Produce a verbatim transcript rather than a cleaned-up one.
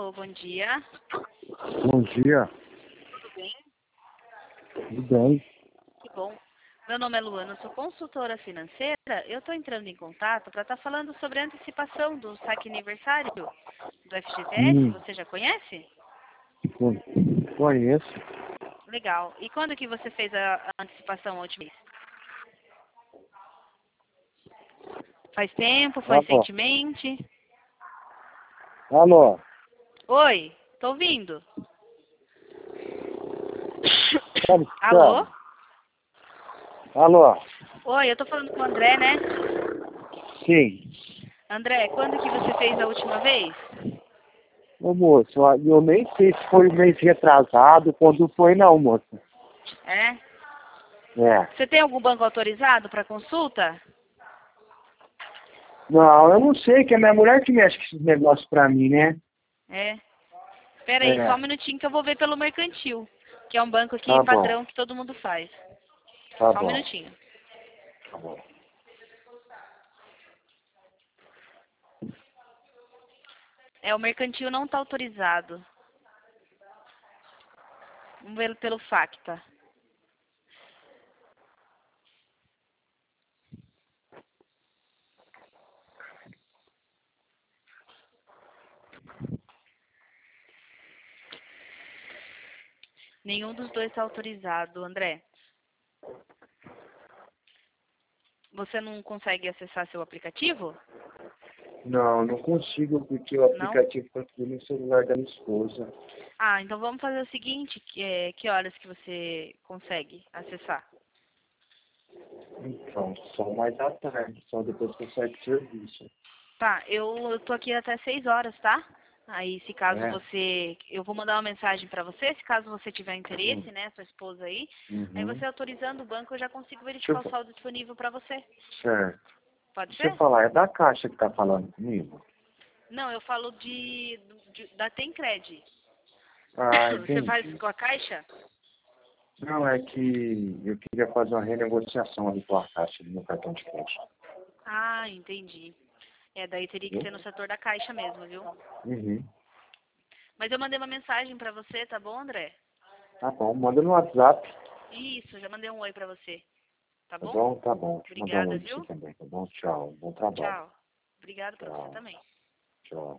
Alô, bom dia. Bom dia. Tudo bem? Tudo bem? Que bom. Meu nome é Luana, eu sou consultora financeira. Eu estou entrando em contato para estar falando sobre a antecipação do saque aniversário do F G T S. Hum, Você já conhece? con- conheço. Legal. E quando que você fez a, a antecipação a última vez? Faz tempo? Foi Alô? recentemente? Alô? Oi, tô ouvindo. Como que Alô? chama? Alô? Oi, eu tô falando com o André, né? Sim. André, quando que você fez a última vez? Ô moço, eu nem sei se foi mês retrasado, quando foi não, moça. É? É. Você tem algum banco autorizado para consulta? Não, eu não sei, que é minha mulher que mexe com esses negócios pra mim, né? É. Espera aí, só um É. minutinho que eu vou ver pelo Mercantil, que é um banco aqui Tá bom. padrão que todo mundo faz. Tá Só um bom. minutinho. Tá bom. É, o Mercantil não está autorizado. Vamos ver pelo Facta. Nenhum dos dois está autorizado, André. Você não consegue acessar seu aplicativo? Não, não consigo, porque o Não? aplicativo tá aqui no celular da minha esposa. Ah, então vamos fazer o seguinte, que, é, que horas que você consegue acessar? Então, só mais à tarde, só depois que eu sair do serviço. Tá, eu, eu tô aqui até seis horas, tá? Aí, se caso É? você... Eu vou mandar uma mensagem pra você, se caso você tiver Hum. interesse, né, sua esposa aí. Aí Uhum. você autorizando o banco, eu já consigo Deixa verificar eu, o fa- saldo disponível pra você. certo. Pode Deixa eu ser? falar, é da Caixa que tá falando comigo? Não, eu falo de, de da Tencred. Ah, Você faz entendi. com a Caixa? Não, é que eu queria fazer uma renegociação ali com a Caixa do meu cartão de crédito. Ah, entendi. É, daí teria que Viu? ser no setor da Caixa mesmo, viu? Uhum. Mas eu mandei uma mensagem pra você, tá bom, André? Tá bom, manda no WhatsApp. Isso, já mandei um oi pra você. Tá Tá bom? bom? Tá bom. Deixa eu mandar um Obrigada, oi pra você viu? também, tá bom? Tchau. Bom trabalho. Tchau. Obrigado pra você Tchau. também. Tchau.